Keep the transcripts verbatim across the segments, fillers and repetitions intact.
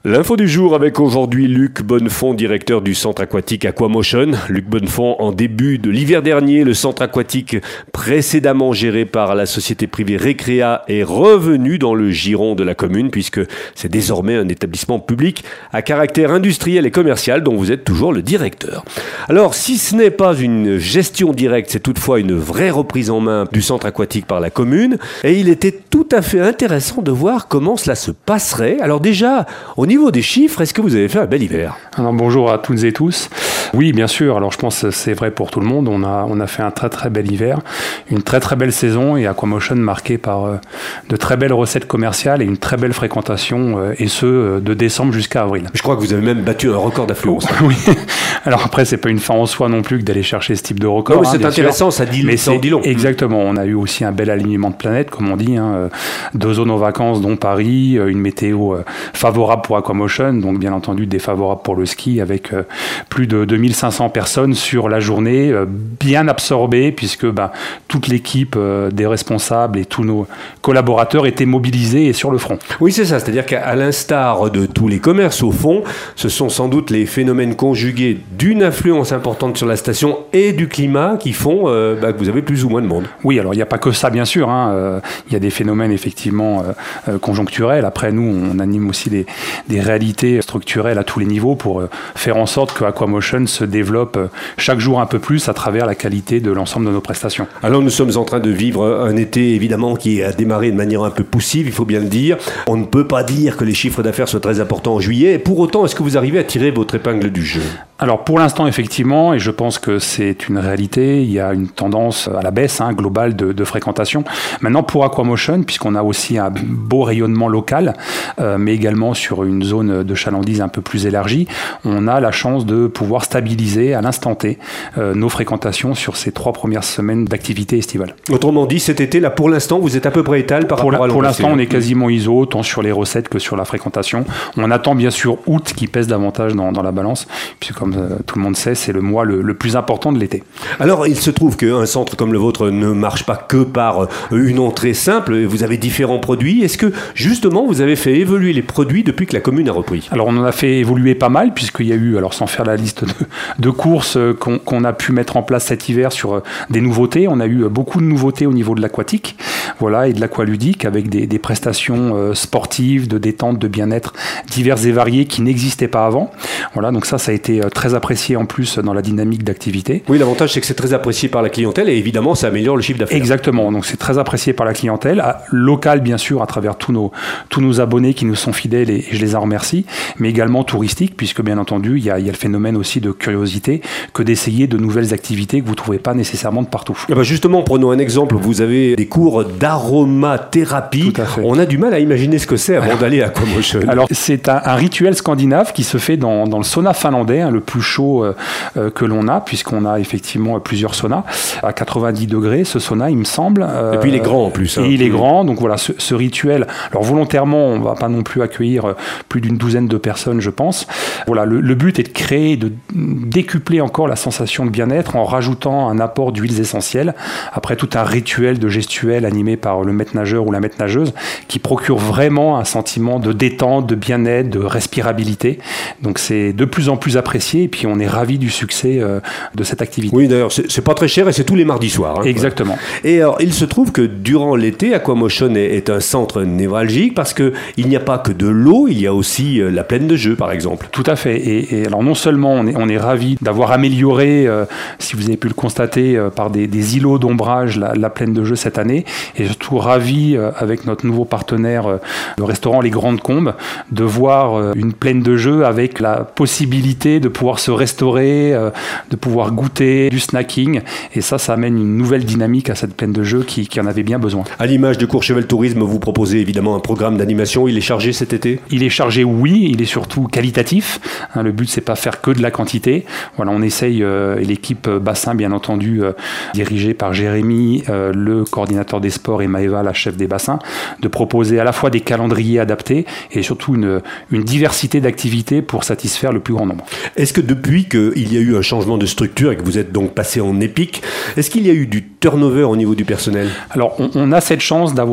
L'info du jour avec aujourd'hui Luc Bonnefond, directeur du centre aquatique Aquamotion. Luc Bonnefond, en début de l'hiver dernier, le centre aquatique précédemment géré par la société privée Recrea est revenu dans le giron de la commune puisque c'est désormais un établissement public à caractère industriel et commercial dont vous êtes toujours le directeur. Alors, si ce n'est pas une gestion directe, c'est toutefois une vraie reprise en main du centre aquatique par la commune et il était tout à fait intéressant de voir comment cela se passerait. Alors déjà, au niveau Au niveau des chiffres, est-ce que vous avez fait un bel hiver ? Alors, bonjour à toutes et tous. Oui, bien sûr. Alors, je pense que c'est vrai pour tout le monde. On a, on a fait un très, très bel hiver, une très, très belle saison et Aquamotion marquée par euh, de très belles recettes commerciales et une très belle fréquentation, euh, et ce, euh, de décembre jusqu'à avril. Je crois que vous avez même battu un record d'affluence. Oui. Alors après, c'est pas une fin en soi non plus que d'aller chercher ce type de record. Non, mais hein, c'est intéressant, sûr. ça dit, mais ça en dit long. Exactement. On a eu aussi un bel alignement de planètes, comme on dit. Hein, deux zones aux vacances, dont Paris, une météo euh, favorable pour Aquamotion, donc bien entendu défavorable pour le ski, avec euh, plus de deux mille cinq cents personnes sur la journée, euh, bien absorbées, puisque bah, toute l'équipe euh, des responsables et tous nos collaborateurs étaient mobilisés et sur le front. Oui, c'est ça. C'est-à-dire qu'à l'instar de tous les commerces, au fond, ce sont sans doute les phénomènes conjugués d'une influence importante sur la station et du climat qui font euh, bah, que vous avez plus ou moins de monde. Oui, alors il n'y a pas que ça, bien sûr. Hein. Euh, il y a des phénomènes effectivement euh, euh, conjoncturels. Après, nous, on anime aussi des, des réalités structurelles à tous les niveaux pour euh, faire en sorte que Aquamotion se développe euh, chaque jour un peu plus à travers la qualité de l'ensemble de nos prestations. Alors nous sommes en train de vivre un été évidemment qui a démarré de manière un peu poussive, il faut bien le dire. On ne peut pas dire que les chiffres d'affaires soient très importants en juillet. Et pour autant, est-ce que vous arrivez à tirer votre épingle du jeu ? Alors pour l'instant, effectivement, et je pense que c'est une réalité, il y a une tendance à la baisse hein, globale de, de fréquentation. Maintenant, pour Aquamotion, puisqu'on a aussi un beau rayonnement local, euh, mais également sur une zone de chalandise un peu plus élargie, on a la chance de pouvoir stabiliser à l'instant T euh, nos fréquentations sur ces trois premières semaines d'activité estivale. Autrement dit, cet été, là, pour l'instant, vous êtes à peu près étal par pour rapport la, à l'an Pour passé. l'instant, on est quasiment iso, tant sur les recettes que sur la fréquentation. On attend bien sûr août qui pèse davantage dans, dans la balance, puisque comme euh, tout le monde sait, c'est le mois le, le plus important de l'été. Alors, il se trouve qu'un centre comme le vôtre ne marche pas que par une entrée simple. Vous avez différents produits. Est-ce que, justement, vous avez fait évoluer les produits depuis que la commune a repris ? Alors, on en a fait évoluer pas mal, puisqu'il y a eu, alors sans faire la liste de, de courses qu'on, qu'on a pu mettre en place cet hiver sur des nouveautés. On a eu beaucoup de nouveautés au niveau de l'aquatique, voilà, et de l'aqualudique, avec des, des prestations euh, sportives, de détente, de bien-être diverses et variées qui n'existaient pas avant. Voilà, donc ça, ça a été très apprécié en plus dans la dynamique d'activité. Oui, l'avantage, c'est que c'est très apprécié par la clientèle et évidemment, ça améliore le chiffre d'affaires. Exactement, donc c'est très apprécié par la clientèle, à, locale bien sûr, à travers tous nos, tous nos abonnés qui nous sont fidèles et, et je les en remercie, mais également touristique, puisque bien entendu, il y a, il y a le phénomène aussi de curiosité que d'essayer de nouvelles activités que vous ne trouvez pas nécessairement de partout. Et ben justement, prenons un exemple, vous avez des cours d'aromathérapie. Tout à fait. On a du mal à imaginer ce que c'est avant alors, d'aller à Aquamotion. Alors, c'est un, un rituel scandinave qui se fait dans, dans le sauna finlandais, hein, le plus chaud euh, que l'on a, puisqu'on a effectivement plusieurs saunas à quatre-vingt-dix degrés, ce sauna, il me semble. Euh, et puis il est grand en plus. Hein. Et il est grand, donc voilà, ce, ce rituel. Alors volontairement, on ne va pas non plus accueillir plus d'une douzaine de personnes, je pense. Voilà, le, le but est de créer, de décupler encore la sensation de bien-être en rajoutant un apport d'huiles essentielles, après tout un rituel de gestuelle animé par le maître nageur ou la maître nageuse, qui procure vraiment un sentiment de détente, de bien-être, de respirabilité. Donc c'est de plus en plus apprécié, et puis on est ravis du succès euh, de cette activité. Oui, d'ailleurs, c'est, c'est pas très cher et c'est tous les mardis soirs. Hein, Exactement. Ouais. Et alors, il se trouve que durant l'été, Aquamotion est, est un centre névralgique parce qu'il n'y a pas que de l'eau, il y a aussi euh, la plaine de jeu, par exemple. Tout à fait. Et, et alors, non seulement on est, on est ravis d'avoir amélioré, euh, si vous avez pu le constater, euh, par des, des îlots d'ombrage, la, la plaine de jeu cette année, et surtout ravis, euh, avec notre nouveau partenaire, euh, le restaurant Les Grandes Combes, de voir euh, une plaine de jeu avec la possibilité de pouvoir se restaurer, euh, de pouvoir goûter du snacking. Et ça, ça amène une nouvelle dynamique à cette plaine de jeu qui, qui en avait bien besoin. À l'image de Courchevel Tourisme, vous proposez évidemment un programme d'animation. Il est chargé cet été ? Il est chargé, oui. Il est surtout qualitatif. Hein, le but, c'est pas faire que de la quantité. Voilà, on essaye, euh, et l'équipe bassin, bien entendu, euh, dirigée par Jérémy, euh, le coordinateur des sports, et Maëva, la chef des bassins, de proposer à la fois des calendriers adaptés et surtout une, une diversité d'activités pour satisfaire le plus grand nombre. Est-ce que depuis qu'il y a eu un changement de structure et que vous êtes donc passé en épique, est-ce qu'il y a eu du turnover au niveau du personnel ? Alors, on, on a cette chance d'avoir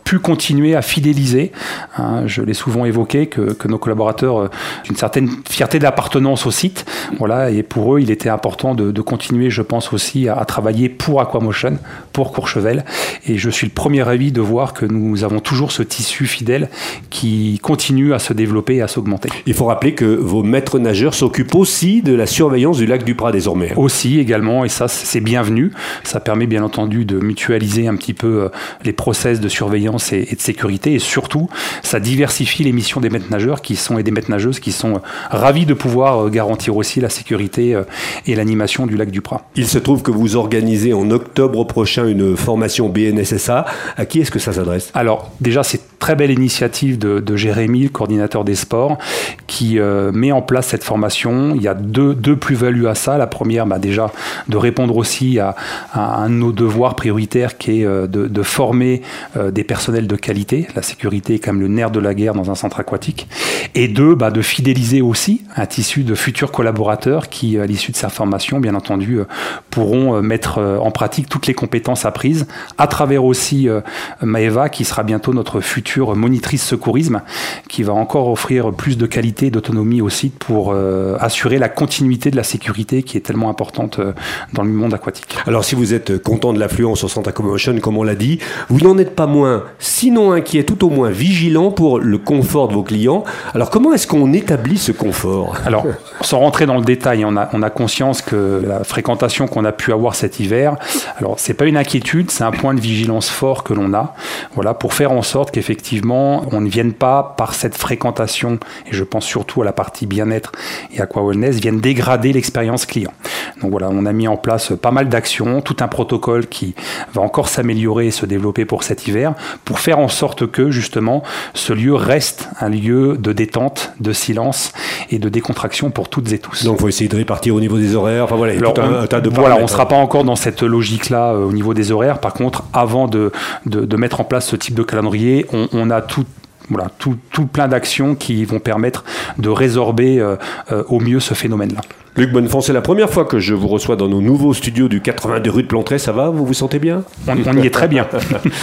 pu continuer à fidéliser. Hein, je l'ai souvent évoqué, que, que nos collaborateurs ont une certaine fierté d'appartenance au site. Voilà, et pour eux, il était important de, de continuer, je pense aussi, à, à travailler pour Aquamotion, pour Courchevel. Et je suis le premier ravi de voir que nous avons toujours ce tissu fidèle qui continue à se développer et à s'augmenter. Il faut rappeler que vos maîtres nageurs s'occupent aussi de la surveillance du lac du Prat désormais. Aussi, également, et ça, c'est bienvenu. Ça permet bien entendu de mutualiser un petit peu les process de surveillance et, et de sécurité. Et surtout, ça diversifie les missions des maîtres nageurs qui sont, et des maîtres nageuses qui sont ravis de pouvoir garantir aussi la sécurité et l'animation du lac du Prat. Il se trouve que vous organisez en octobre prochain une formation B N S S A. À qui est-ce que ça s'adresse ? Alors, déjà, c'est une très belle initiative de, de Jérémy, le coordinateur des sports, qui euh, met en place cette formation. Il y a deux, deux plus-values à ça. La première, bah, déjà, de répondre aussi à, à un de nos devoirs prioritaires qui est euh, de, de former euh, des personnels de qualité. La sécurité est quand même le nerf de la guerre dans un centre aquatique. Et deux, bah, de fidéliser aussi un tissu de futurs collaborateurs qui, à l'issue de cette formation, bien entendu, euh, pourront euh, mettre euh, en pratique toutes les compétences apprises, à travers aussi euh, Maëva, qui sera bientôt notre future monitrice secourisme, qui va encore offrir plus de qualité et d'autonomie au site pour euh, assurer la continuité de la sécurité qui est tellement importante euh, dans le monde aquatique. Alors si vous êtes content de l'affluence au centre Aquamotion, comme on l'a dit, vous n'en êtes pas moins, sinon inquiet, tout au moins vigilant pour le confort de vos clients. Alors comment est-ce qu'on établit ce confort ? Alors, sans rentrer dans le détail, on a, on a conscience que la fréquentation qu'on a pu avoir cet hiver, alors c'est pas une inquiétude, c'est un point de vigilance fort que l'on a, voilà, pour faire en sorte qu'effectivement on ne vienne pas par cette fréquentation, et je pense surtout à la partie bien-être et aqua wellness, vienne dégrader l'expérience client. Donc voilà, on a mis en place pas mal d'actions, tout un protocole qui va encore s'améliorer et se développer pour cet hiver, pour faire en sorte que justement ce lieu reste un lieu de détente, de silence et de décontraction pour toutes et tous. Donc il faut essayer de répartir au niveau des horaires, enfin voilà, il y a Alors, tout un, on, un tas de voilà, on ne sera pas encore dans cette logique-là euh, au niveau des horaires. Par contre, avant de, de, de mettre en place ce type de calendrier, on, on a tout Voilà, tout, tout plein d'actions qui vont permettre de résorber euh, euh, au mieux ce phénomène-là. Luc Bonnefond, c'est la première fois que je vous reçois dans nos nouveaux studios du quatre-vingt-deux rue de Plantray. Ça va ? Vous vous sentez bien ? On, on y est très bien.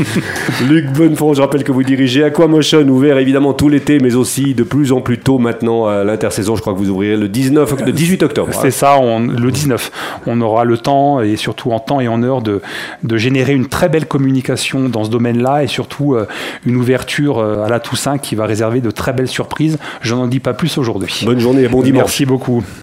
Luc Bonnefond, je rappelle que vous dirigez Aquamotion, ouvert évidemment tout l'été, mais aussi de plus en plus tôt maintenant à l'intersaison. Je crois que vous ouvrirez le dix-neuf, le dix-huit octobre. C'est ça, on, le dix-neuf. On aura le temps, et surtout en temps et en heure, de, de générer une très belle communication dans ce domaine-là, et surtout euh, une ouverture euh, à la Toussaint qui va réserver de très belles surprises. Je n'en dis pas plus aujourd'hui. Bonne journée et bon dimanche. Merci beaucoup.